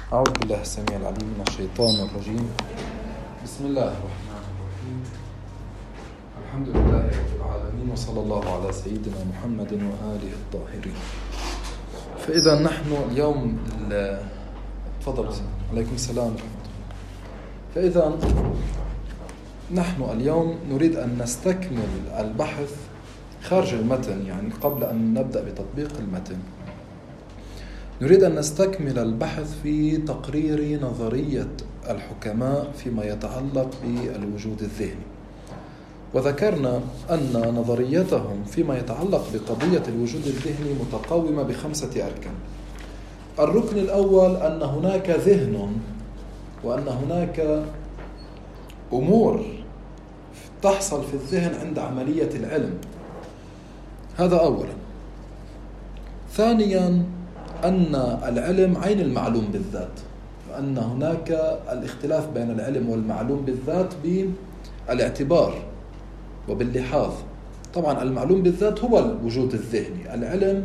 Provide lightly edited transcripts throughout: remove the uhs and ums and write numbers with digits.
أعوذ بالله السميع العليم من الشيطان الرجيم. بسم الله الرحمن الرحيم. الحمد لله رب العالمين، وصلى الله على سيدنا محمد وآله الطاهرين. فإذا نحن اليوم تفضل. عليكم السلام ورحمة الله. فإذا نحن اليوم نريد أن نستكمل البحث خارج المتن، يعني قبل أن نبدأ بتطبيق المتن نريد أن نستكمل البحث في تقرير نظرية الحكماء فيما يتعلق بالوجود الذهني. وذكرنا أن نظريتهم فيما يتعلق بقضية الوجود الذهني متقومة ب5 أركان. الركن الأول أن هناك ذهن، وأن هناك أمور تحصل في الذهن عند عملية العلم. هذا أولا. ثانيا أن العلم عين المعلوم بالذات، وأن هناك الاختلاف بين العلم والمعلوم بالذات بالاعتبار وباللحاظ. طبعا المعلوم بالذات هو الوجود الذهني، العلم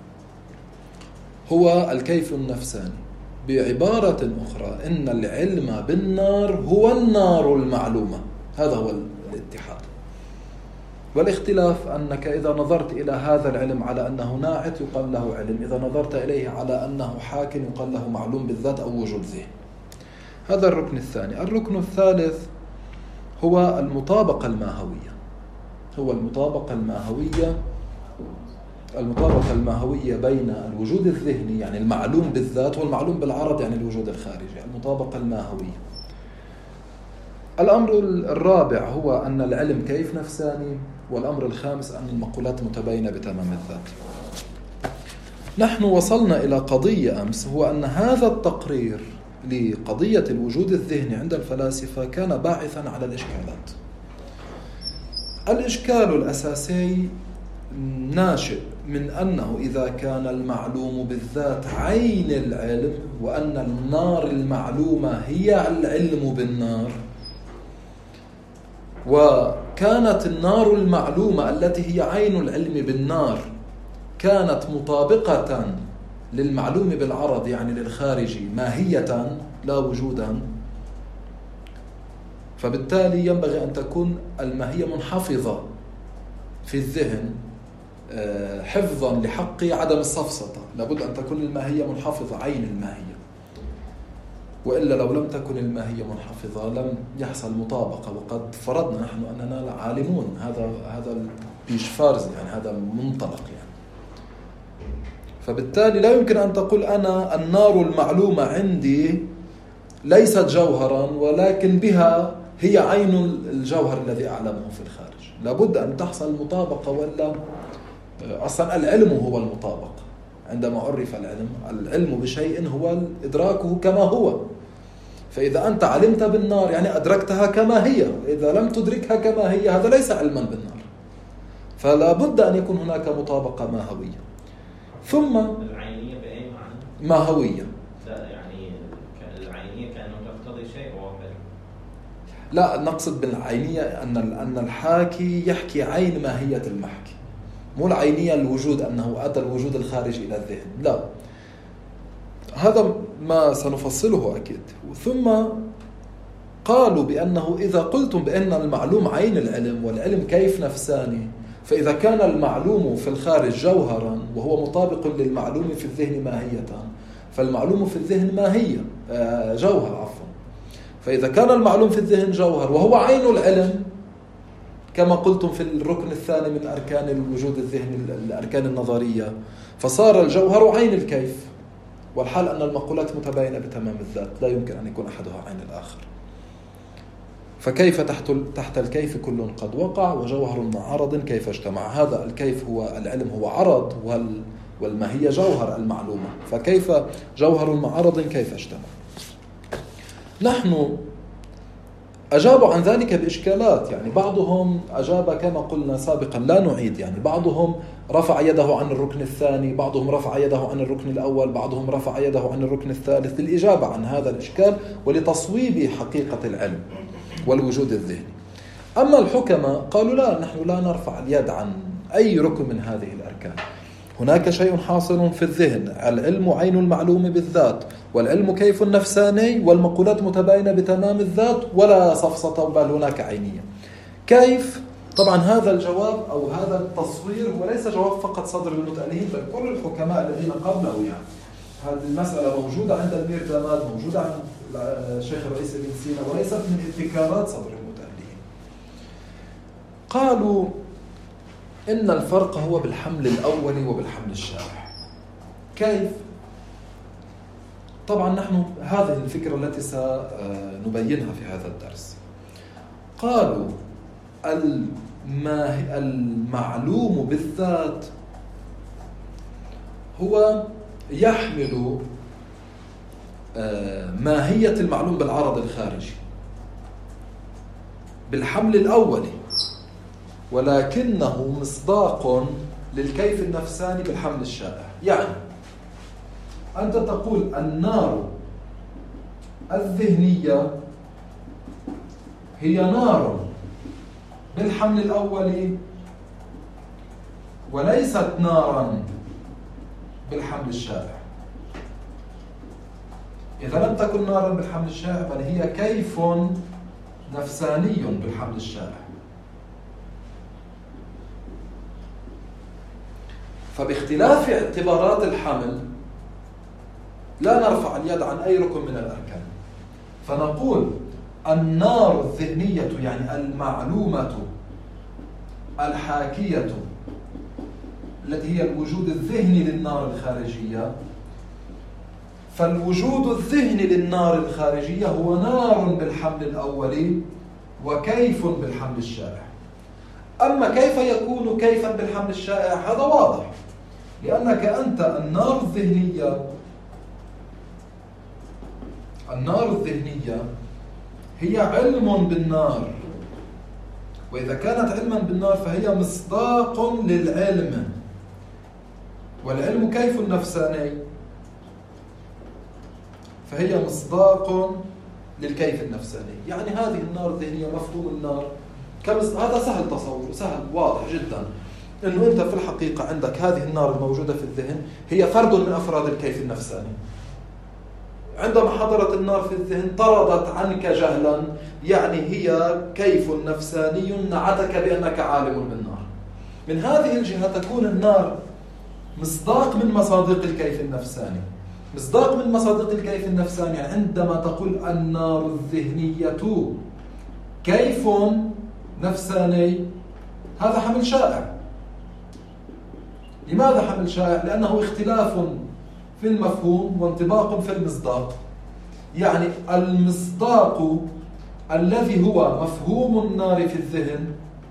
هو الكيف النفساني. بعبارة أخرى إن العلم بالنار هو النار المعلومة، هذا هو الاتحاد. والاختلاف أنك إذا نظرت إلى هذا العلم على أنه ناعت يقال له علم، إذا نظرت إليه على أنه حاكم يقال له معلوم بالذات أو وجود ذهني. هذا الركن الثاني. الركن الثالث هو المطابقة الماهوية. المطابقة الماهوية بين الوجود الذهني يعني المعلوم بالذات والمعلوم بالعرض يعني الوجود الخارجي، المطابقة الماهوية. الأمر الرابع هو أن العلم كيف نفساني، والأمر الخامس أن المقولات متباينة بتمام الذات. نحن وصلنا إلى قضية أمس، هو أن هذا التقرير لقضية الوجود الذهني عند الفلاسفة كان باعثا على الإشكالات. الإشكال الأساسي ناشئ من أنه إذا كان المعلوم بالذات عين العلم، وأن النار المعلومة هي العلم بالنار، وكانت النار المعلومة التي هي عين العلم بالنار كانت مطابقة للمعلوم بالعرض يعني للخارجي ماهية لا وجودا، فبالتالي ينبغي أن تكون الماهية منحفظة في الذهن حفظا لحق عدم السفسطة. لابد أن تكون الماهية منحفظة، عين الماهية، وإلا لو لم تكن الماهية منحفظة لم يحصل مطابقة. وقد فرضنا نحن أننا عالمون، هذا بيشفارز يعني هذا منطلق يعني. فبالتالي لا يمكن أن تقول أنا النار المعلومة عندي ليست جوهرا ولكن بها هي عين الجوهر الذي أعلمه في الخارج. لابد أن تحصل مطابقة، ولا أصلا العلم هو المطابقة. عندما عرف العلم بشيء هو إدراكه كما هو. فإذا أنت علمت بالنار يعني أدركتها كما هي، إذا لم تدركها كما هي هذا ليس علما بالنار. فلا بد أن يكون هناك مطابقة ماهوية. ثم العينية بأي معنى؟ ماهوية. لا يعني العينية كأنه تقتضي شيء واحد. لا، نقصد بالعينية أن الحاكي يحكي عين ماهية المحكي، مو العينية الوجود أنه أتى الوجود الخارج إلى الذهن، لا، هذا ما سنفصله أكيد. ثم قالوا بأنه إذا قلتم بأن المعلوم عين العلم والعلم كيف نفساني، فإذا كان المعلوم في الخارج جوهرا وهو مطابق للمعلوم في الذهن ماهية، فالمعلوم في الذهن ماهية جوهر عفوا. فإذا كان المعلوم في الذهن جوهر وهو عين العلم كما قلتم في الركن الثاني من أركان الوجود الذهني الأركان النظرية، فصار الجوهر عين الكيف، والحال أن المقولات متباينة بتمام الذات، لا يمكن أن يكون أحدها عين الآخر. فكيف تحت الكيف كل قد وقع، وجوهر مع عرض كيف اجتمع. هذا الكيف هو العلم هو عرض، والماهية جوهر المعلومة، فكيف جوهر مع عرض كيف اجتمع. نحن أجابوا عن ذلك بإشكالات، يعني بعضهم أجاب كما قلنا سابقا لا نعيد، يعني بعضهم رفع يده عن الركن الثاني، بعضهم رفع يده عن الركن الأول، بعضهم رفع يده عن الركن الثالث للإجابة عن هذا الإشكال ولتصويب حقيقة العلم والوجود الذهني. أما الحكماء قالوا لا، نحن لا نرفع اليد عن أي ركن من هذه الأركان. هناك شيء حاصل في الذهن، العلم عين المعلوم بالذات، والعلم كيف النفساني، والمقولات متباينة بتمام الذات ولا صفصة بل هناك عينية. كيف؟ طبعا هذا الجواب أو هذا التصوير هو ليس جواب فقط صدر المتألهين بل كل الحكماء الذين قبله. يعني هذه المسألة موجودة عند أمير جماد، موجودة عند الشيخ الرئيس ابن سينا، وليست من ابتكارات صدر المتألهين. قالوا إن الفرق هو بالحمل الأول وبالحمل الشائع. كيف؟ طبعا نحن هذه الفكرة التي سنبينها في هذا الدرس. قالوا المعلوم بالذات هو يحمل ماهية المعلوم بالعرض الخارجي بالحمل الأولي، ولكنه مصداق للكيف النفساني بالحمل الشائع. يعني أنت تقول النار الذهنية هي نار بالحمل الأولي وليست نارا بالحمل الشائع. إذا لم تكن نارا بالحمل الشائع بل هي كيف نفساني بالحمل الشائع. فباختلاف اعتبارات الحمل لا نرفع اليد عن أي ركن من الأركان، فنقول النار الذهنية يعني المعلومة الحاكية التي هي الوجود الذهني للنار الخارجية، فالوجود الذهني للنار الخارجية هو نار بالحمل الأولي وكيف بالحمل الشائع. أما كيف يكون كيفا بالحمل الشائع هذا واضح، لأنك أنت النار الذهنية هي علم بالنار، وإذا كانت علما بالنار فهي مصداق للعلم، والعلم كيف النفساني فهي مصداق للكيف النفساني. يعني هذه النار الذهنية مفهوم النار هذا سهل تصوره، سهل واضح جدا، أنه أنت في الحقيقة عندك هذه النار الموجودة في الذهن هي فرد من أفراد الكيف النفساني. عندما حضرت النار في الذهن طردت عنك جهلا، يعني هي كيف نفساني نعتك بأنك عالم بالنار. من هذه الجهة تكون النار مصداق من مصادق الكيف النفساني. مصداق من مصادق الكيف النفساني يعني عندما تقول النار الذهنية كيف نفساني، هذا حمل شائع. لماذا حمل شائع؟ لأنه اختلاف في المفهوم وانطباق في المصداق. يعني المصداق الذي هو مفهوم النار في الذهن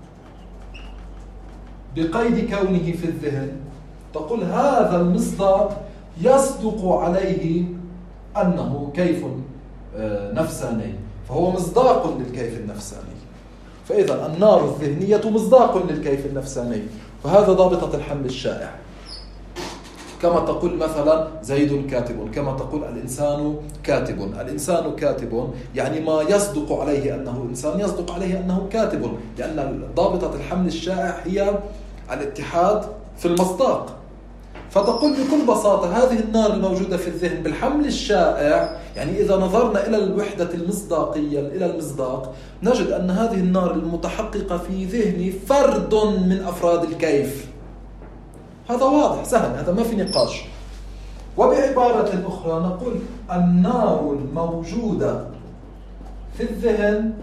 بقيد كونه في الذهن، تقول هذا المصداق يصدق عليه أنه كيف نفساني، فهو مصداق للكيف النفساني. فإذا النار الذهنية مصداق للكيف النفساني، فهذا ضابطة الحمل الشائع. كما تقول مثلا زيد كاتب، كما تقول الإنسان كاتب. الإنسان كاتب يعني ما يصدق عليه أنه إنسان يصدق عليه أنه كاتب، لأن ضابطة الحمل الشائع هي الاتحاد في المصداق. فتقول بكل بساطة هذه النار الموجودة في الذهن بالحمل الشائع، يعني إذا نظرنا إلى الوحدة المصداقية إلى المصداق نجد أن هذه النار المتحققة في ذهني فرد من أفراد الكيف. هذا واضح سهل، هذا ما في نقاش. وبعبارة أخرى نقول النار الموجودة في الذهن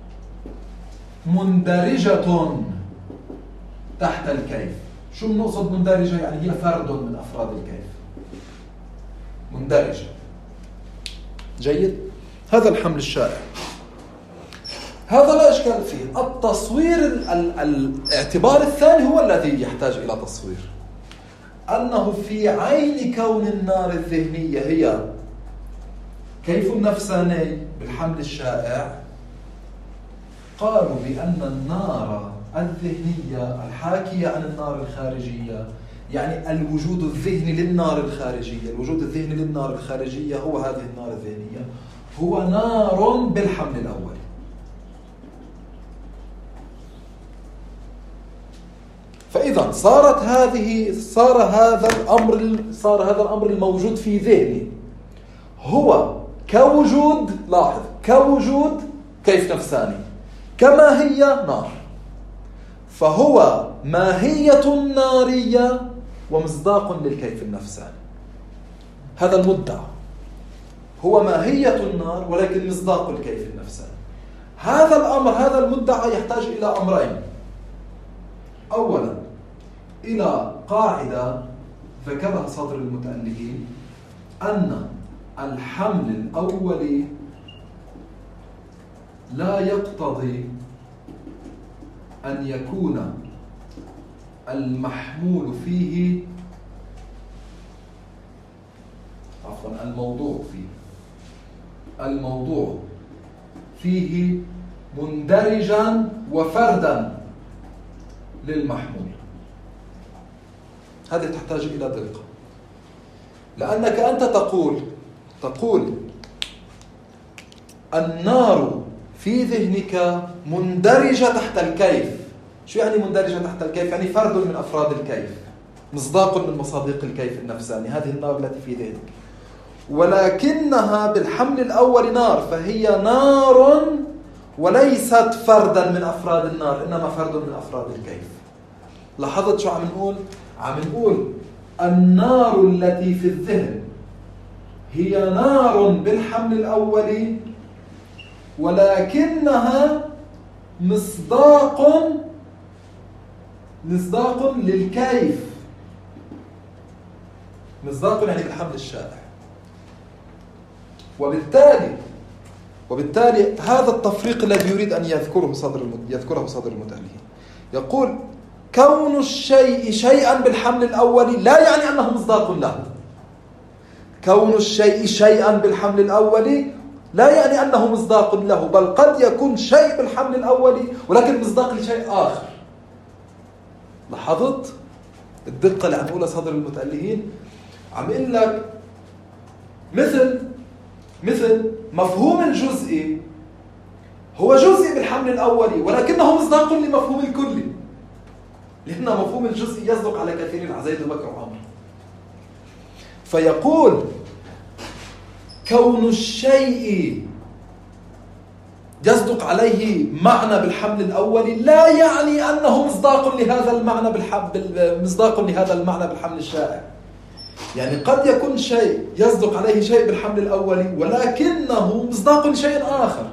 مندرجة تحت الكيف. شو نقصد مندرجة؟ يعني هي فرد من أفراد الكيف، مندرجة. جيد؟ هذا الحمل الشائع، هذا لا إشكال فيه. التصوير الاعتبار الثاني هو الذي يحتاج إلى تصوير، أنه في عين كون النار الذهنية هي كيف النفساني بالحمل الشائع، قالوا بأن النار الذهنية الحاكية عن النار الخارجية، يعني الوجود الذهني للنار الخارجية، الوجود الذهني للنار الخارجية هو هذه النار الذهنية، هو نار بالحمل الأول. فإذا إذا صار هذا الأمر الموجود في ذهني هو كوجود، لاحظ، كوجود كيف نفساني كما هي نار، فهو ماهية نارية ومصداق للكيف النفساني. هذا المدعى هو ماهية النار ولكن مصداق الكيف النفساني. هذا الأمر، هذا المدعى يحتاج إلى أمرين. أولا إلى قاعدة ذكرها صدر المتألفين أن الحمل الأولي لا يقتضي أن يكون المحمول فيه الموضوع فيه مندرجا وفردا للمحمول. هذه تحتاج إلى دقة، لأنك أنت تقول النار في ذهنك مندرجة تحت الكيف. شو يعني مندرجة تحت الكيف؟ يعني فرد من أفراد الكيف، مصداق من مصادق الكيف النفساني. هذه النار التي في ذهنك، ولكنها بالحمل الأول نار، فهي نار وليست فردا من أفراد النار، إنما فرد من أفراد الكيف. لاحظت شو عم نقول النار التي في الذهن هي نار بالحمل الأول ولكنها مصداق للكيف، مصداق يعني بالحمل الشائع. وبالتالي هذا التفريق الذي يريد أن يذكره صدر المتألفين. يقول كون الشيء شيئا بالحمل الأول لا يعني أنه مصداق له. كون الشيء شيئا بالحمل الأول لا يعني أنه مصداق له، بل قد يكون شيء بالحمل الأول ولكن مصداق لشيء آخر. لاحظت الدقة اللي عم نقولها صدر المتألفين؟ عم يقول لك مثل مفهوم الجزئي هو جزئي بالحمل الأولي ولكنه مصداق لمفهوم الكلي، لأن مفهوم الجزئي يصدق على كثيرين، على زيد وبكر وعمر. فيقول كون الشيء يصدق عليه معنى بالحمل الأولي لا يعني أنه مصداق لهذا المعنى بالحمل الشائع. يعني قد يكون شيء يصدق عليه شيء بالحمل الأولي ولكنه مصداق لشيء آخر.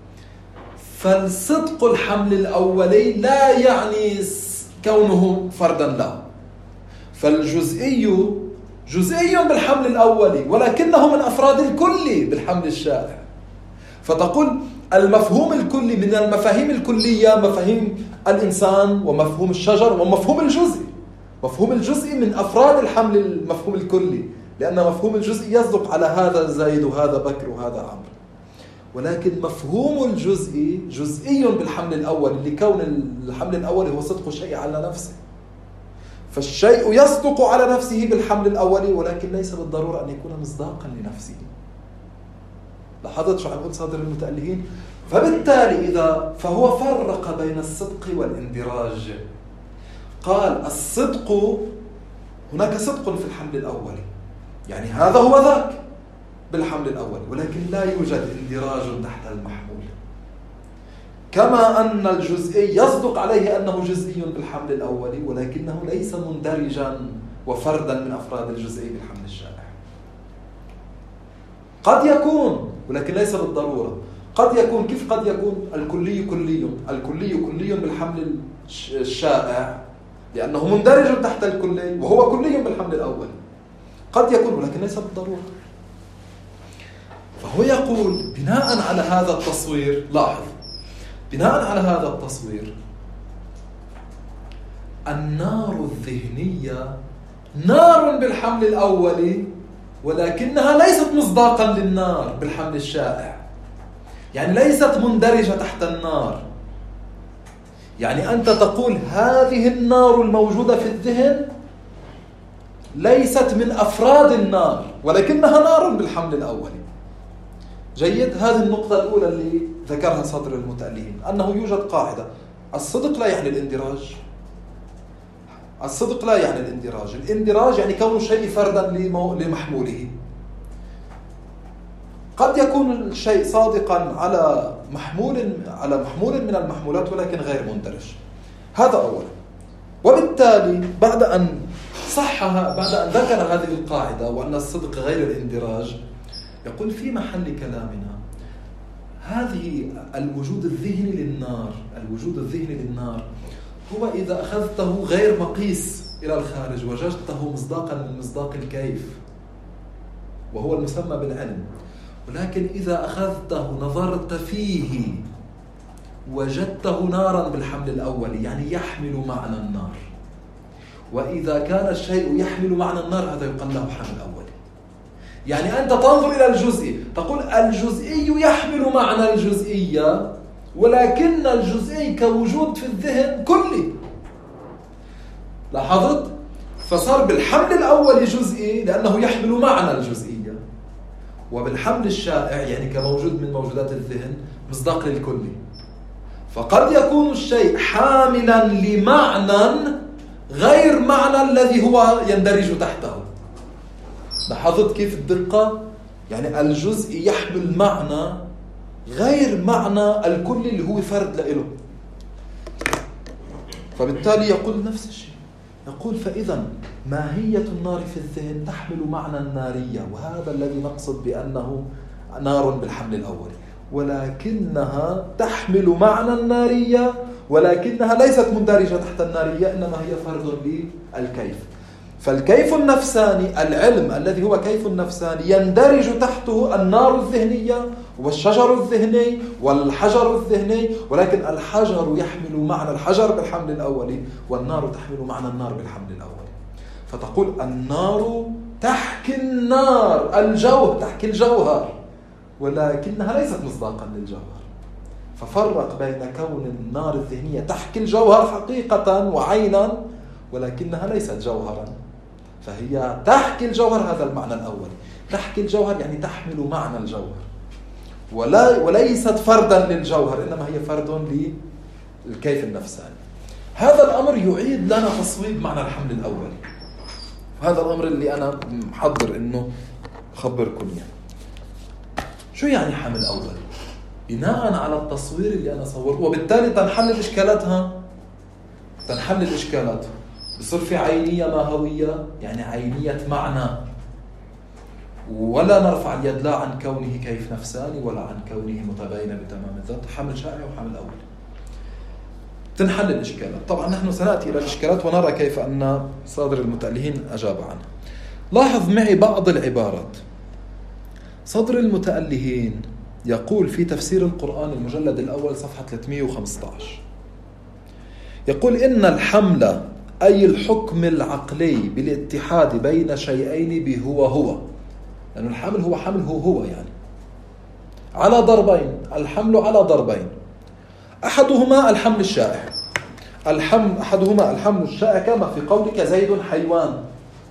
فالصدق الحمل الأولي لا يعني كونه فردا له، فالجزئي جزئي بالحمل الأولي ولكنه من أفراد الكلي بالحمل الشائع. فتقول المفهوم الكلي من المفاهيم الكلية مفاهيم الإنسان ومفهوم الشجر ومفهوم الجزئي. مفهوم الجزئي من أفراد الحمل المفهوم الكلي، لأن مفهوم الجزئي يصدق على هذا زيد وهذا بكر وهذا عمرو، ولكن مفهوم الجزئي جزئي بالحمل الأول لكون الحمل الأول هو صدق الشيء على نفسه. فالشيء يصدق على نفسه بالحمل الأولي ولكن ليس بالضرورة أن يكون مصداقا لنفسه. لاحظت شو عم يقول صادر المتألفين؟ فبالتالي فهو فرق بين الصدق والاندراج. قال الصدق هناك صدق في الحمل الأولي، يعني هذا هو ذاك بالحمل الأول، ولكن لا يوجد اندراج تحت المحمول. كما أن الجزئي يصدق عليه أنه جزئي بالحمل الأولي ولكنه ليس مندرجا وفردا من أفراد الجزئي بالحمل الشائع. قد يكون ولكن ليس بالضرورة. قد يكون كيف؟ قد يكون الكلي كلي بالحمل الشائع لأنه مندرج تحت الكلي وهو كلي بالحمل الأول. قد يكون ولكن ليس بالضرورة. فهو يقول بناء على هذا التصوير، لاحظ، بناء على هذا التصوير النار الذهنية نار بالحمل الأول ولكنها ليست مصداقا للنار بالحمل الشائع، يعني ليست مندرجة تحت النار. يعني أنت تقول هذه النار الموجودة في الذهن ليست من أفراد النار ولكنها نار بالحمل الأول. جيد؟ هذه النقطة الأولى اللي ذكرها صدر المتألفين، أنه يوجد قاعدة: الصدق لا يعني الاندراج، الصدق لا يعني الاندراج. الاندراج يعني كون الشيء فردا لمحموله. قد يكون الشيء صادقا على محمول من المحمولات ولكن غير مندرج. هذا أولا. وبالتالي بعد أن ذكر هذه القاعدة وأن الصدق غير الاندراج، يقول في محل كلامنا هذه الوجود الذهني للنار هو إذا أخذته غير مقيس إلى الخارج وجدته مصداقا من مصداق الكيف وهو المسمى بالعلم، ولكن إذا أخذته نظرت فيه وجدته نارا بالحمل الأولي، يعني يحمل معنى النار. وإذا كان الشيء يحمل معنى النار هذا يقال له حمل أولي. يعني أنت تنظر إلى الجزئي تقول الجزئي يحمل معنى الجزئية، ولكن الجزئي كوجود في الذهن كلي. لاحظت؟ فصار بالحمل الأولي جزئي لأنه يحمل معنى الجزئية، وبالحمل الشائع يعني كموجود من موجودات الذهن مصداق للكلي. فقد يكون الشيء حاملا لمعنى غير معنى الذي هو يندرج تحته. لاحظت كيف الدقة؟ يعني الجزء يحمل معنى غير معنى الكل اللي هو فرد له. فبالتالي يقول نفس الشيء، يقول فإذا ماهية النار في الذهن تحمل معنى النارية، وهذا الذي نقصد بأنه نار بالحمل الأول، ولكنها تحمل معنى النارية ولكنها ليست مندرجة تحت النارية، إنما هي فرد للكيف. فالكيف النفساني، العلم الذي هو كيف النفساني، يندرج تحته النار الذهنية والشجر الذهني والحجر الذهني، ولكن الحجر يحمل معنى الحجر بالحمل الأولي والنار تحمل معنى النار بالحمل الأولي. فتقول النار تحكي النار تحكي الجوهر، ولكنها ليست مصداقا للجوهر. ففرق بين كون النار الذهنية تحكي الجوهر حقيقة وعينا ولكنها ليست جوهرا، فهي تحكي الجوهر. هذا المعنى الأول، تحكي الجوهر يعني تحمل معنى الجوهر وليست فردا للجوهر، إنما هي فرد للكيف النفساني. هذا الأمر يعيد لنا تصويب معنى الحمل الأولي. هذا الأمر اللي أنا محضر إنه أخبركم يعني. شو يعني حمل أولي؟ بناء على التصوير اللي أنا صورته، وبالتالي تنحل الإشكالات. بصير في عينية ماهوية، يعني عينية معنى، ولا نرفع اليد لا عن كونه كيف نفساني ولا عن كونه متباينة بتمام الذات، حمل شائع وحمل أولي. تنحل الإشكالات. طبعا نحن سنأتي إلى الإشكالات ونرى كيف أن صادر المتألهين أجاب عنها. لاحظ معي بعض العبارات. صدر المتألهين يقول في تفسير القرآن المجلد الأول صفحة 315، يقول إن الحمل أي الحكم العقلي بالاتحاد بين شيئين بهو، لأن الحمل هو حمل هو يعني على ضربين، الحمل على ضربين. أحدهما الحمل الشائع، أحدهما الحمل الشائع كما في قولك زيد حيوان.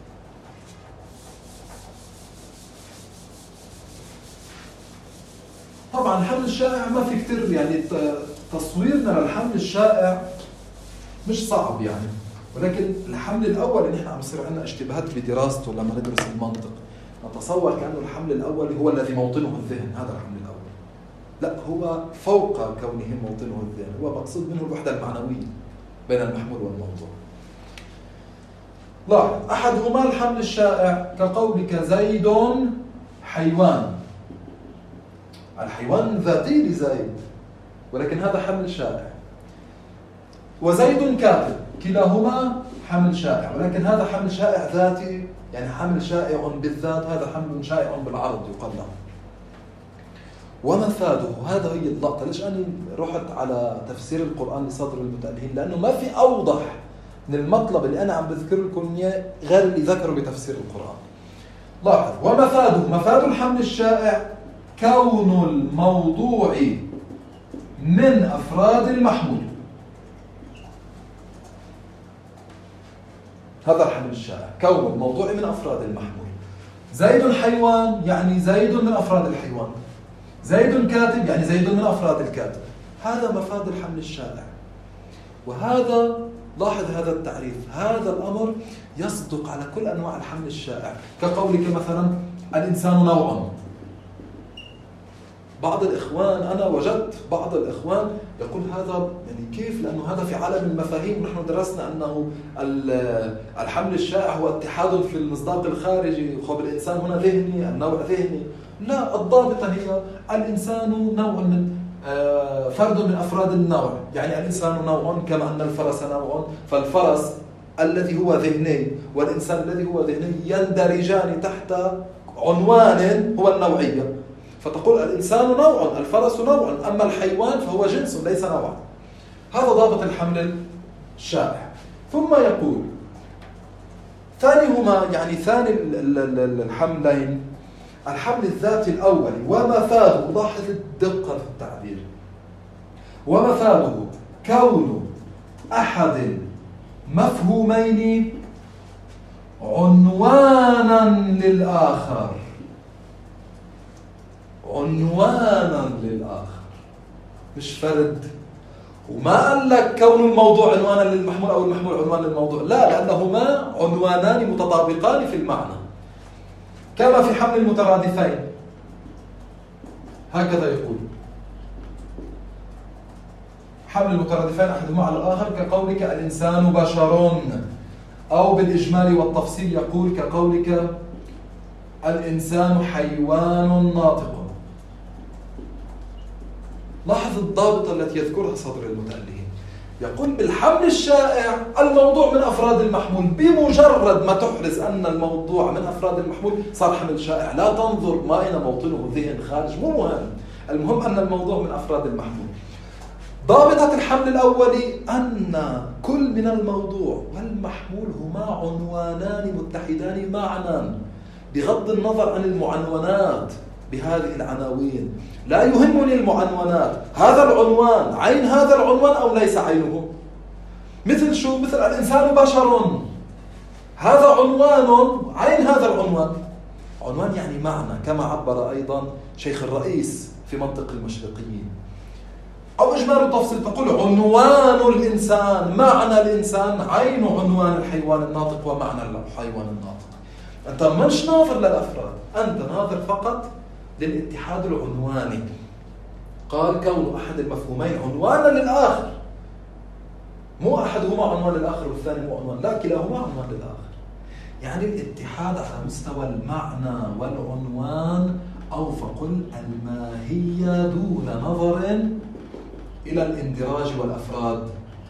طبعا الحمل الشائع ما في كتير يعني تصويرنا للحمل الشائع مش صعب يعني، ولكن الحمل الأول اللي نحن عم يصير عندنا اشتباهات بدراسته لما ندرس المنطق، نتصور كأنه الحمل الأول هو الذي موطنه الذهن. هذا الحمل الأول لا، هو فوق كونه موطنه الذهن، هو مقصود منه الوحدة المعنوية بين المحمول والموضوع. لاحظ أحدهما الحمل الشائع كقولك زيد حيوان. الحيوان ذاتي لزيد، ولكن هذا حمل شائع. وزيد كاتب، كلاهما حمل شائع، ولكن هذا حمل شائع ذاتي، يعني حمل شائع بالذات، هذا حمل شائع بالعرض يقال له. ومفاده، هذا هي اللقطة. ليش أنا رحت على تفسير القرآن لصدر المتألهين؟ لأنه ما في أوضح من المطلب اللي أنا عم بذكر لكم إياه غير اللي ذكره بتفسير القرآن. لاحظ ومفاده، مفاد الحمل الشائع كون الموضوع من أفراد المحمول. هذا الحمل الشائع، كون الموضوع من أفراد المحمول. زيد حيوان يعني زيد من أفراد الحيوان، زيد كاتب يعني زيد من أفراد الكاتب. هذا مفاد الحمل الشائع، وهذا لاحظ هذا التعريف، هذا الأمر يصدق على كل أنواع الحمل الشائع، كقولك مثلا الإنسان نوع. بعض الإخوان، أنا وجدت بعض الإخوان يقول هذا يعني كيف؟ لأنه هذا في عالم المفاهيم، ونحن درسنا أنه الحمل الشائع هو اتحاد في المصداق الخارجي، خب الإنسان هنا ذهني، النوع ذهني. لا، الضابطة هي الإنسان نوع من فرد من أفراد النوع، يعني الإنسان نوع كما أن الفرس نوع، فالفرس الذي هو ذهني والإنسان الذي هو ذهني يندرجان تحت عنوان هو النوعية، فتقول الإنسان نوع، الفرس نوع، أما الحيوان فهو جنس ليس نوعا. هذا ضابط الحمل الشائع. ثم يقول ثانيهما، يعني ثاني الحملين، الحمل الذاتي الأول ومفاده، لاحظ الدقة في التعبير، ومفاده كون أحد مفهومين عنوانا للآخر، عنوانا للآخر، مش فرد. وما قال لك كون الموضوع عنوانا للمحمول أو المحمول عنوان للموضوع، لا، لأنهما عنوانان متطابقان في المعنى، كما في حمل المترادفين. هكذا يقول حمل المترادفين أحدهما على الآخر، كقولك الإنسان بشر، أو بالإجمال والتفصيل يقول كقولك الإنسان حيوان ناطق. لاحظ الضابطة التي يذكرها صدر المتألهين، يقول بالحمل الشائع الموضوع من أفراد المحمول، بمجرد ما تحرز أن الموضوع من أفراد المحمول صار حمل شائع، لا تنظر ما أين موطنه، ذهن خارج، مو مهم، المهم أن الموضوع من أفراد المحمول. ضابطة الحمل الأولي أن كل من الموضوع والمحمول هما عنوانان متحدان معا، بغض النظر عن المعنونات بهذه العناوين. لا يهمني المعنونات، هذا العنوان عين هذا العنوان أو ليس عينه. مثل شو؟ مثل الإنسان بشر، هذا عنوان عين هذا العنوان، عنوان يعني معنى، كما عبر أيضا شيخ الرئيس في منطق المشرقيين. أو إجمال التفصيل تقول عنوان الإنسان، معنى الإنسان عين عنوان الحيوان الناطق ومعنى الحيوان الناطق. أنت مش ناظر للأفراد، أنت ناظر فقط للاتحاد العنواني. قال كون أحد المفهومين عنوانا للآخر، مو أحدهما عنوان للآخر والثاني مو عنوان، لا، كلاهما عنوان للآخر. يعني الاتحاد على مستوى المعنى والعنوان، أو فقل الماهية دون نظر إلى الاندراج والأفراد.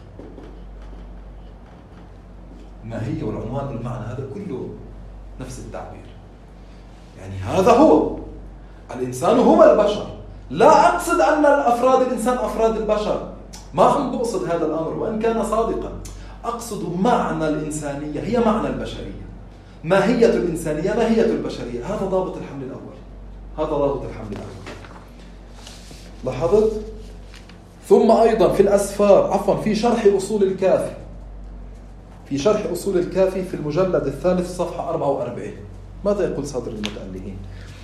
الماهية والعنوان والمعنى هذا كله نفس التعبير، يعني هذا هو الإنسان هو البشر، لا أقصد أن الأفراد الإنسان أفراد البشر، ما عم بقصد هذا الأمر وإن كان صادقا، أقصد معنى الإنسانية هي معنى البشرية، ماهية الإنسانية ماهية البشرية. هذا ضابط الحمل الأول، هذا ضابط الحمل الأول. لاحظت؟ ثم أيضا في الأسفار، في شرح أصول الكافي، في شرح أصول الكافي في المجلد الثالث صفحة 44، ماذا يقول صدر المتألهين؟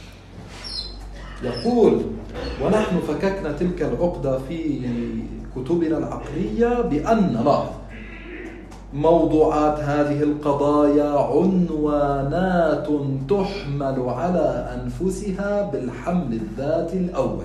يقول ونحن فككنا تلك العقدة في كتبنا العقلية بأن، لاحظ، موضوعات هذه القضايا عنوانات تحمل على أنفسها بالحمل الذاتي الأول،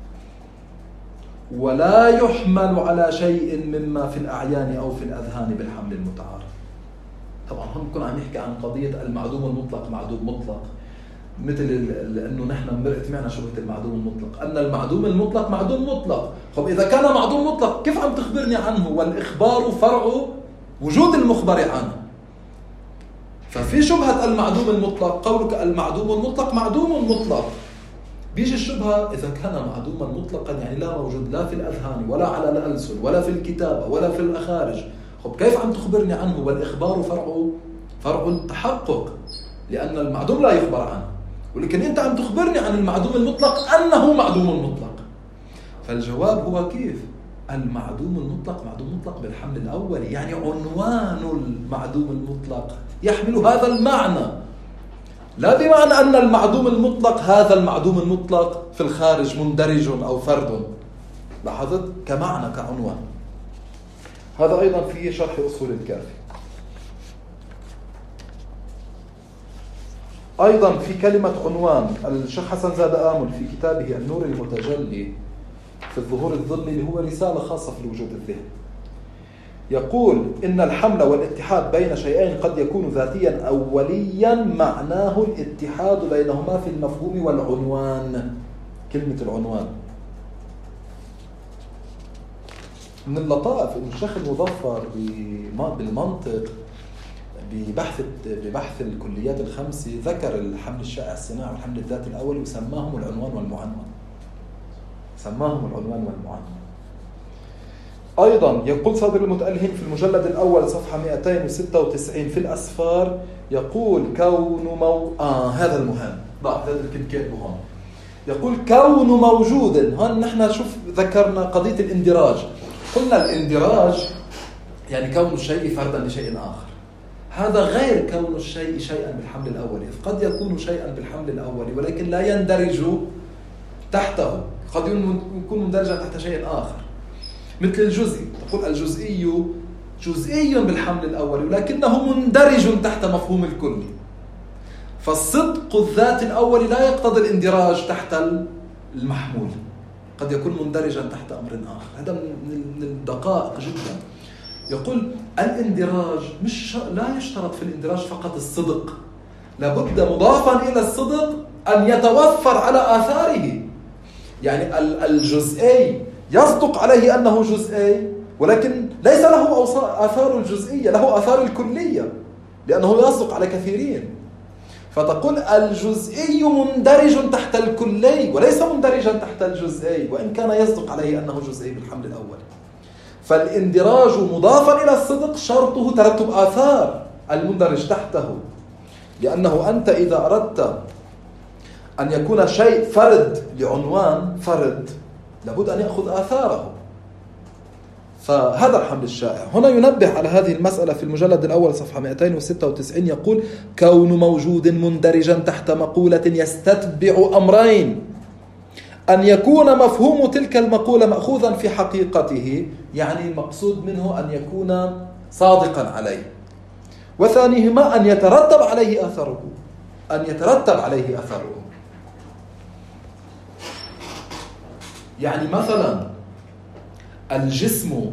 ولا يحمل على شيء مما في الأعيان أو في الأذهان بالحمل المتعارف. طبعا هم كنا عم نحكي عن قضية المعدوم المطلق، معدوم مطلق، مثل أنه نحن مرقت معنا شبهة المعدوم المطلق، أن المعدوم المطلق معدوم مطلق. طب إذا كان معدوم مطلق كيف عم تخبرني عنه؟ والإخبار فرع وجود المخبر عنه. ففي شبهة المعدوم المطلق، قولك المعدوم المطلق معدوم مطلق، بيجي الشبهة إذا كان معدوما مطلقا يعني لا موجود لا في الأذهان ولا على الألسن ولا في الكتابة ولا في الأخارج، طب كيف عم تخبرني عنه؟ والإخبار فرع التحقق، لأن المعدوم لا يخبر عنه، ولكن أنت عم تخبرني عن المعدوم المطلق أنه معدوم مطلق. فالجواب هو كيف؟ المعدوم المطلق معدوم مطلق بالحمل الأول، يعني عنوان المعدوم المطلق يحمل هذا المعنى، لا بمعنى أن المعدوم المطلق هذا المعدوم المطلق في الخارج مندرج أو فرد، لاحظت؟ كمعنى كعنوان. هذا أيضا فيه شرح أصول الكافي. أيضا في كلمة عنوان، الشيخ حسن زاد آمل في كتابه النور المتجلي في الظهور الظلي اللي هو رسالة خاصة في الوجود الذهني، يقول إن الحمل والاتحاد بين شيئين قد يكون ذاتيا أوليا معناه الاتحاد بينهما في المفهوم والعنوان. كلمة العنوان من اللطائف إن الشيخ المظفر بالمنطق ببحث الكليات الخمسة ذكر الحمل الشائع الصناعي والحمل الذاتي الأول وسماهم العنوان والمعنون. سماهم العنوان والمعنون. أيضا يقول صدر المتألهين في المجلد الأول صفحة 296 في الأسفار، يقول هذا المهم هذا اللي كنت كاتبه هون. يقول كون موجود. هون نحن شوف ذكرنا قضية الاندراج. قلنا الاندراج يعني كون الشيء فردا لشيء آخر. هذا غير كون الشيء شيئا بالحمل الأولي. قد يكون شيئا بالحمل الأولي ولكن لا يندرج تحته، قد يكون مندرجا تحت شيء آخر. مثل الجزئي، تقول الجزئي جزئي بالحمل الأولي ولكنه مندرج تحت مفهوم الكلي. فالصدق الذات الأولي لا يقتضي الاندراج تحت المحمول، قد يكون مندرجا تحت أمر آخر. هذا من الدقائق جدا. يقول الاندراج لا يشترط في الاندراج فقط الصدق، لابد مضافا إلى الصدق أن يتوفر على آثاره. يعني الجزئي يصدق عليه أنه جزئي ولكن ليس له آثار الجزئية، له آثار الكلية لأنه يصدق على كثيرين. فتقول الجزئي مندرج تحت الكلي وليس مندرجا تحت الجزئي، وإن كان يصدق عليه أنه جزئي بالحمل الأول. فالاندراج مضافا إلى الصدق شرطه ترتب آثار المندرج تحته، لأنه أنت إذا أردت أن يكون شيء فرد لعنوان فرد لابد أن يأخذ آثاره. فهذا الحمل الشائع. هنا ينبه على هذه المسألة في المجلد الأول صفحة 296، يقول كون موجود مندرجا تحت مقولة يستتبع أمرين: أن يكون مفهوم تلك المقولة مأخوذا في حقيقته، يعني المقصود منه أن يكون صادقا عليه، وثانيهما أن يترتب عليه أثره. يعني مثلا الجسم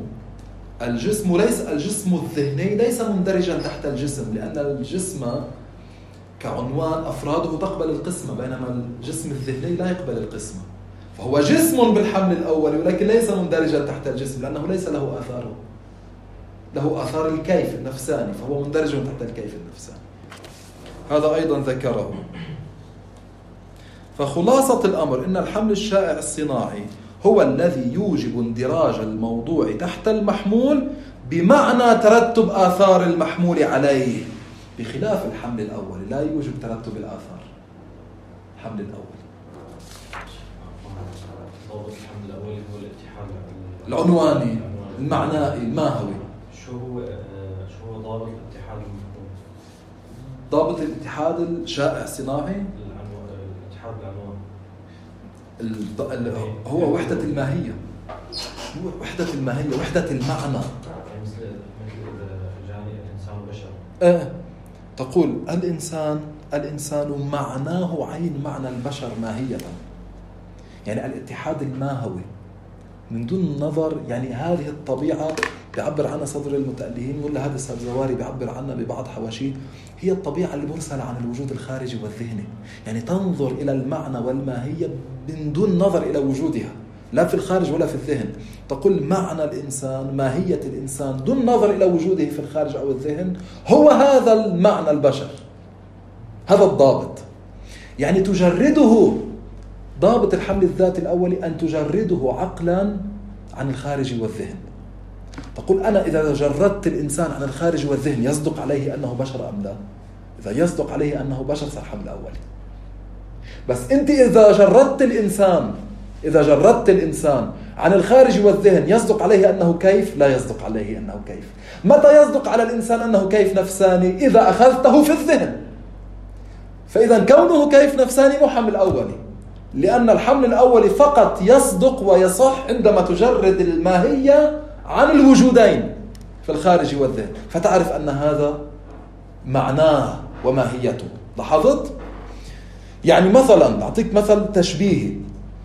الذهني ليس مندرجا تحت الجسم، لأن الجسم كعنوان أفراده تقبل القسمة، بينما الجسم الذهني لا يقبل القسمة. فهو جسم بالحمل الأول ولكن ليس مندرجا تحت الجسم لأنه ليس له آثاره، له آثار الكيف النفساني، فهو مندرج تحت الكيف النفساني. هذا أيضا ذكره. فخلاصة الأمر إن الحمل الشائع الصناعي هو الذي يوجب اندراج الموضوع تحت المحمول بمعنى ترتب آثار المحمول عليه، بخلاف الحمل الأول لا يوجب ترتب الآثار. الحمل الأول ضابط الحمل الأول هو الاتحاد العنواني المعنائي الماهوي. شو هو ضابط الاتحاد المفهوم؟ ضابط الاتحاد الشائع الصناعي الاتحاد العنوان هو وحدة الماهية، وحدة المعنى. مثل جاني الإنسان بشر. تقول الإنسان معناه عين معنى البشر ماهية، يعني الاتحاد الماهوي من دون نظر. يعني هذه الطبيعة بيعبر عنها صدر المتألهين، ولا هذا الزواري بيعبر عنها ببعض حواشيه، هي الطبيعة اللي مرسلة عن الوجود الخارجي والذهني. يعني تنظر إلى المعنى والماهية من دون نظر إلى وجودها لا في الخارج ولا في الذهن. تقول معنى الإنسان، ماهية الإنسان دون نظر إلى وجوده في الخارج أو الذهن، هو هذا المعنى البشر، هذا الضابط. يعني تجرده ضابط الحمل الذاتي الأولي أن تجرده عقلا عن الخارج والذهن. تقول أنا إذا جردت الإنسان عن الخارج والذهن يصدق عليه أنه بشر أم لا؟ إذا يصدق عليه أنه بشر صار حمل أولي. بس أنت إذا جردت الإنسان عن الخارج والذهن يصدق عليه أنه كيف؟ لا يصدق عليه أنه كيف. متى يصدق على الإنسان أنه كيف نفساني؟ إذا أخذته في الذهن. فإذا كونه كيف نفساني مو حمل أولي، لأن الحمل الأولي فقط يصدق ويصح عندما تجرد الماهية عن الوجودين. في الخارج والذهن، فتعرف أن هذا معناه وماهيته. لاحظت؟ يعني مثلا أعطيك مثل تشبيهي،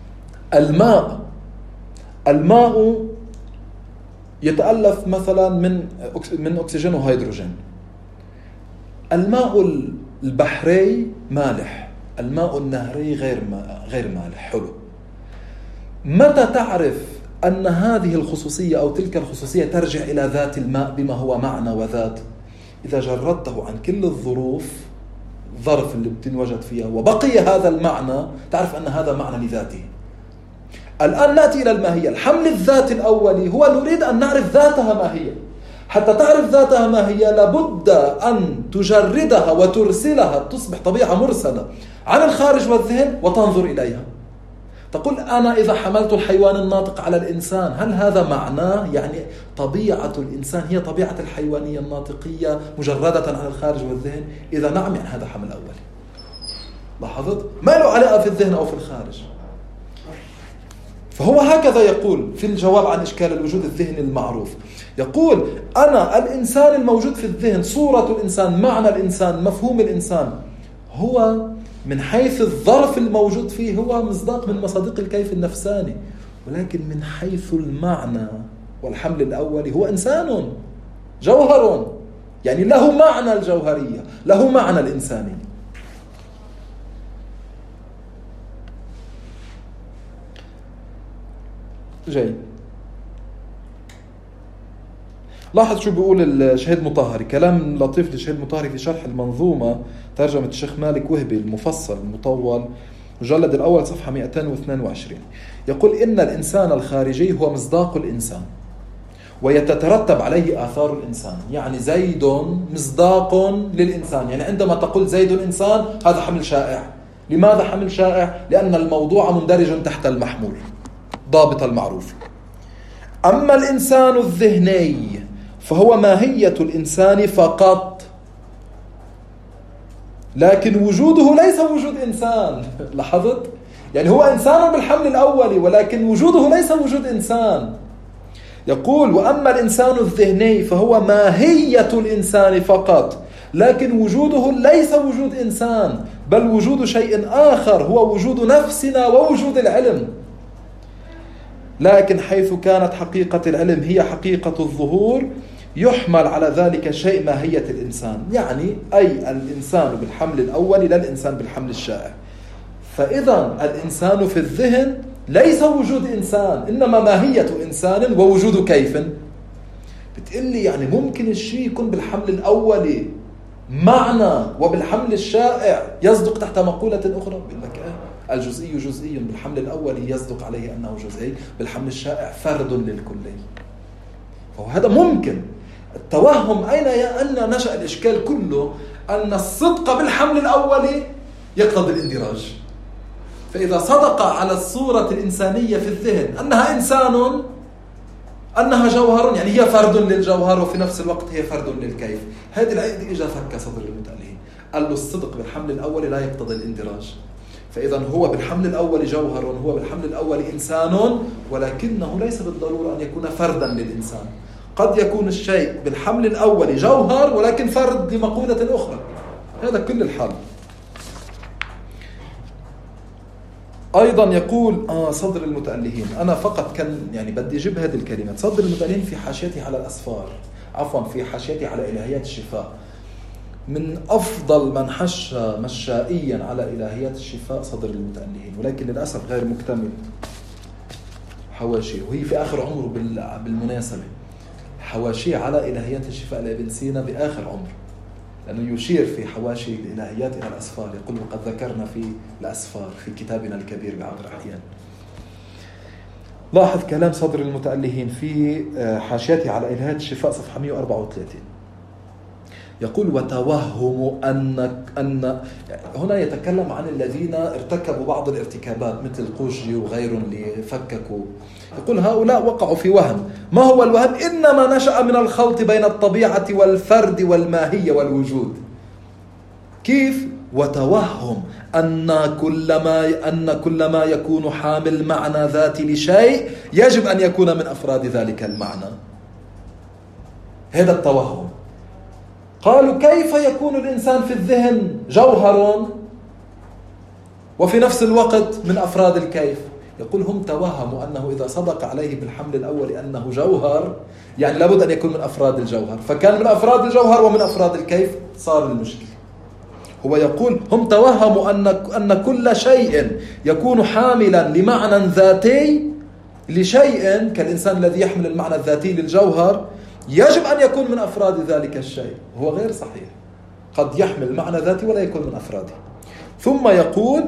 الماء يتألف مثلا من أكسجين وهيدروجين. الماء البحري مالح، الماء النهري غير مالح حلو. متى تعرف أن هذه الخصوصية أو تلك الخصوصية ترجع إلى ذات الماء بما هو معنى وذات؟ إذا جردته عن كل الظروف، الظرف اللي بتنوجد فيها، وبقي هذا المعنى، تعرف أن هذا معنى لذاته. الآن نأتي إلى الماهية. الحمل الذاتي الأولي هو نريد أن نعرف ذاتها ما هي. حتى تعرف ذاتها ما هي لابد أن تجردها وترسلها، تصبح طبيعة مرسلة عن الخارج والذهن وتنظر إليها. تقول أنا إذا حملت الحيوان الناطق على الإنسان، هل هذا معناه يعني طبيعة الإنسان هي طبيعة الحيوانية الناطقية مجردة عن الخارج والذهن؟ إذا نعم يعني هذا حمل أولي. لاحظت؟ ما له علاقة في الذهن أو في الخارج. فهو هكذا يقول في الجواب عن إشكال الوجود الذهني المعروف، يقول أنا الإنسان الموجود في الذهن، صورة الإنسان، معنى الإنسان، مفهوم الإنسان، هو من حيث الظرف الموجود فيه هو مصداق من مصادق الكيف النفساني، ولكن من حيث المعنى والحمل الأولي هو إنسان جوهر، يعني له معنى الجوهرية، له معنى الإنساني. جيد. لاحظ شو بيقول الشهيد مطهري، كلام لطيف للشهيد مطهري في شرح المنظومة، ترجمة الشيخ مالك وهبي المفصل المطول، مجلد الأول صفحة 222. يقول إن الإنسان الخارجي هو مصداق الإنسان ويتترتب عليه آثار الإنسان. يعني زيد مصداق للإنسان، يعني عندما تقول زيد إنسان هذا حمل شائع. لماذا حمل شائع؟ لأن الموضوع مندرج تحت المحمول، ضابط المعروف. أما الإنسان الذهني فهو ماهية الإنسان فقط، لكن وجوده ليس وجود إنسان. لاحظت؟ يعني هو إنسان بالحمل الأولي، ولكن وجوده ليس وجود إنسان. يقول وأما الإنسان الذهني فهو ماهية الإنسان فقط، لكن وجوده ليس وجود إنسان، بل وجود شيء آخر هو وجود نفسنا ووجود العلم. لكن حيث كانت حقيقة العلم هي حقيقة الظهور، يحمل على ذلك شيء ماهية الإنسان، يعني أي الإنسان بالحمل الأول لا الإنسان بالحمل الشائع. فإذا الإنسان في الذهن ليس وجود إنسان، إنما ماهية إنسان ووجود كيف. بتقلي يعني ممكن الشيء يكون بالحمل الأولي معنى وبالحمل الشائع يصدق تحت مقولة أخرى؟ بيقول لك الجزئي جزئي، بالحمل الأولي يصدق عليه أنه جزئي، بالحمل الشائع فرد للكلي. فهذا ممكن. التوهم أين أن نشأ الإشكال كله؟ أن الصدق بالحمل الأولي يقتضي الاندراج. فإذا صدق على الصورة الإنسانية في الذهن أنها إنسان، أنها جوهر، يعني هي فرد للجوهر وفي نفس الوقت هي فرد للكيف. هذه العقيدة إجا فك صدر المتألهين، قال له الصدق بالحمل الأولي لا يقتضي الاندراج. فإذا هو بالحمل الأول جوهر، هو بالحمل الأول إنسان، ولكنه ليس بالضرورة أن يكون فردا للإنسان. قد يكون الشيء بالحمل الأول جوهر ولكن فرد لمقولة أخرى. هذا كل الحال. أيضا يقول صدر المتألهين، أنا فقط كان يعني بدي أجيب هذه الكلمات. صدر المتألهين في حاشيته على الأسفار، عفوا في حاشيته على إلهيات الشفاء، من أفضل من حش مشائيا على إلهيات الشفاء صدر المتألهين، ولكن للأسف غير مكتمل حواشيه، وهي في آخر عمره بالمناسبة. حواشيه على إلهيات الشفاء لابن سينا بآخر عمر، لأنه يشير في حواشي الإلهيات إلى الأسفار، يقول وقد ذكرنا في الأسفار في كتابنا الكبير بعض الأحيان. لاحظ كلام صدر المتألهين في حاشيته على إلهيات الشفاء صفحة 134، يقول وتوهم أن هنا يتكلم عن الذين ارتكبوا بعض الارتكابات مثل القوشجي وغيرهم اللي فككوا. يقول هؤلاء وقعوا في وهم. ما هو الوهم؟ إنما نشأ من الخلط بين الطبيعة والفرد والماهية والوجود. كيف؟ وتوهم أن كل ما يكون حامل معنى ذاتي لشيء يجب أن يكون من أفراد ذلك المعنى. هذا التوهم. قالوا كيف يكون الإنسان في الذهن جوهر وفي نفس الوقت من أفراد الكيف؟ يقول هم توهموا أنه إذا صدق عليه بالحمل الأول أنه جوهر يعني لابد أن يكون من أفراد الجوهر، فكان من أفراد الجوهر ومن أفراد الكيف، صار المشكلة. هو يقول هم توهموا أن كل شيء يكون حاملا لمعنى ذاتي لشيء كالإنسان الذي يحمل المعنى الذاتي للجوهر يجب أن يكون من أفراد ذلك الشيء. هو غير صحيح، قد يحمل معنى ذاتي ولا يكون من أفراده. ثم يقول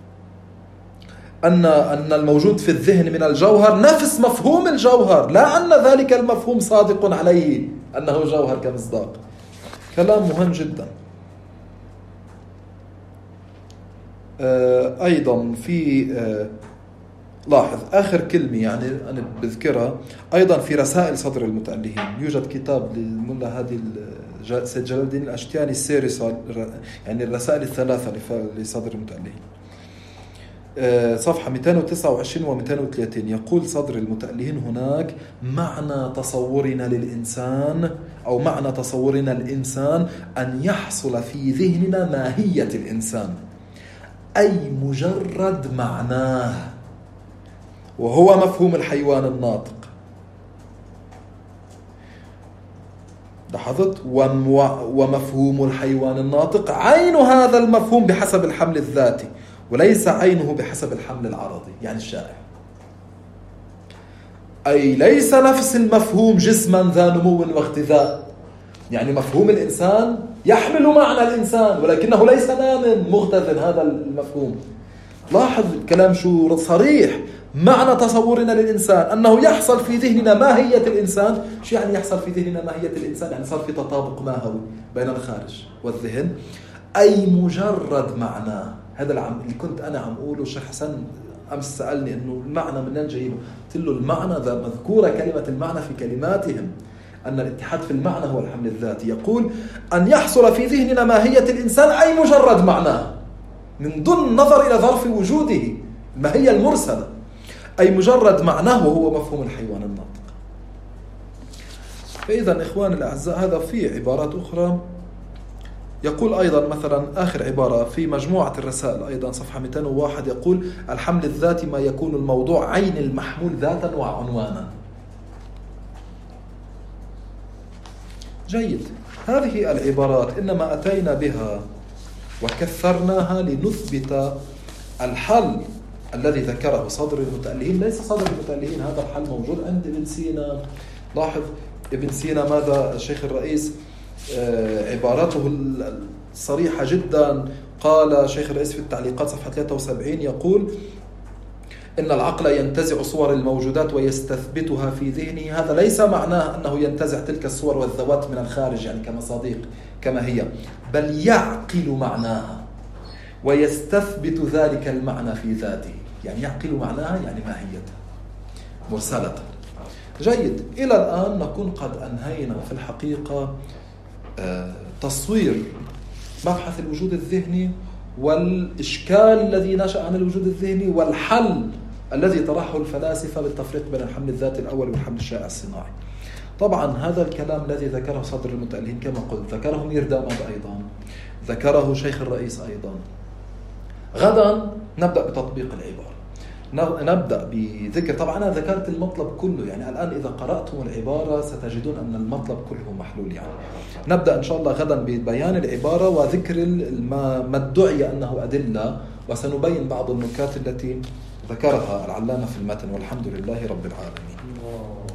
أن الموجود في الذهن من الجوهر نفس مفهوم الجوهر، لا أن ذلك المفهوم صادق عليه أنه جوهر كمصداق. كلام مهم جدا. أيضا في لاحظ آخر كلمة يعني أنا بذكرها أيضا في رسائل صدر المتألهين. يوجد كتاب للملا هادي سيد جلال الدين الأشتياني السيري، يعني الرسائل الثلاثة لصدر المتألهين، صفحة 229 و 230. يقول صدر المتألهين هناك معنى تصورنا للإنسان أو معنى تصورنا الإنسان أن يحصل في ذهننا ماهية الإنسان، أي مجرد معناه، وهو مفهوم الحيوان الناطق. لاحظت؟ ومفهوم الحيوان الناطق عين هذا المفهوم بحسب الحمل الذاتي وليس عينه بحسب الحمل العرضي يعني الشائع. أي ليس نفس المفهوم جسما ذا نمو واغتذاء، يعني مفهوم الإنسان يحمل معنى الإنسان ولكنه ليس نام مغتذ هذا المفهوم. لاحظ الكلام شو صريح. معنى تصورنا للإنسان أنه يحصل في ذهننا ماهية الإنسان. شو يعني يحصل في ذهننا ماهية الإنسان؟ يعني صار في تطابق ماهوي بين الخارج والذهن، أي مجرد معناه. هذا اللي كنت أنا عم أقوله. الشيخ حسن أمس سألني إنه المعنى من جايبه، قلت له المعنى ذا مذكورة كلمة المعنى في كلماتهم، أن الاتحاد في المعنى هو الحمل الذاتي. يقول أن يحصل في ذهننا ماهية الإنسان أي مجرد معناه من دون النظر إلى ظرف وجوده، الماهية المرسلة، أي مجرد معناه وهو مفهوم الحيوان الناطق. فإذا إخواني الأعزاء هذا في عبارات أخرى. يقول أيضا مثلا آخر عبارة في مجموعة الرسائل أيضا صفحة 201 يقول الحمل الذاتي ما يكون الموضوع عين المحمول ذاتا وعنوانا. جيد. هذه العبارات إنما أتينا بها وكثرناها لنثبت الحل الذي ذكره صدر المتألهين. ليس صدر المتألهين، هذا الحل موجود عند ابن سينا. لاحظ ابن سينا ماذا الشيخ الرئيس عبارته الصريحة جدا. قال شيخ الرئيس في التعليقات صفحة 73 يقول إن العقل ينتزع صور الموجودات ويستثبتها في ذهنه. هذا ليس معناه أنه ينتزع تلك الصور والذوات من الخارج يعني كمصادق كما هي، بل يعقل معناها ويستثبت ذلك المعنى في ذاته. يعني يعقل معناها يعني ماهيتها مرسلة. جيد. إلى الآن نكون قد أنهينا في الحقيقة تصوير مبحث الوجود الذهني والإشكال الذي نشأ عن الوجود الذهني والحل الذي طرحه الفلاسفة بالتفريق بين الحمل الذاتي الأول والحمل الشائع الصناعي. طبعا هذا الكلام الذي ذكره صدر المتألهين كما قلت ذكره ميرداماد أيضا، ذكره شيخ الرئيس أيضا. غدا نبدأ بتطبيق العبارة، نبدأ بذكر. طبعا أنا ذكرت المطلب كله، يعني الآن إذا قرأتم العبارة ستجدون أن المطلب كله محلول. يعني نبدأ إن شاء الله غدا ببيان العبارة وذكر ما ادعي أنه أدلة، وسنبين بعض النكات التي ذكرها العلامة في المتن. والحمد لله رب العالمين.